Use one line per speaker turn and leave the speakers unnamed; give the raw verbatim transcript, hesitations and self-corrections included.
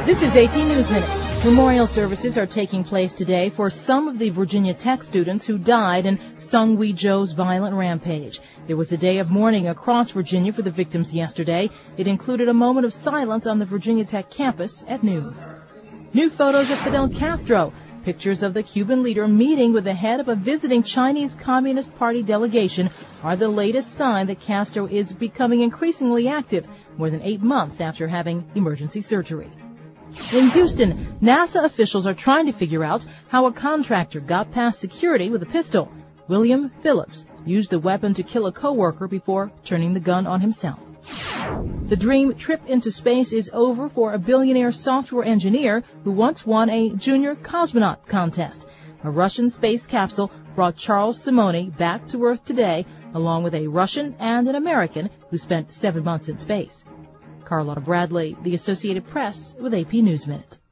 This is A P News Minute. Memorial services are taking place today for some of the Virginia Tech students who died in Sung Wee Jo's violent rampage. There was a day of mourning across Virginia for the victims yesterday. It included a moment of silence on the Virginia Tech campus at noon. New photos of Fidel Castro. Pictures of the Cuban leader meeting with the head of a visiting Chinese Communist Party delegation are the latest sign that Castro is becoming increasingly active more than eight months after having emergency surgery. In Houston, NASA officials are trying to figure out how a contractor got past security with a pistol. William Phillips used the weapon to kill a coworker before turning the gun on himself. The dream trip into space is over for a billionaire software engineer who once won a junior cosmonaut contest. A Russian space capsule brought Charles Simonyi back to Earth today, along with a Russian and an American who spent seven months in space. Carlotta Bradley, The Associated Press, with A P News Minute.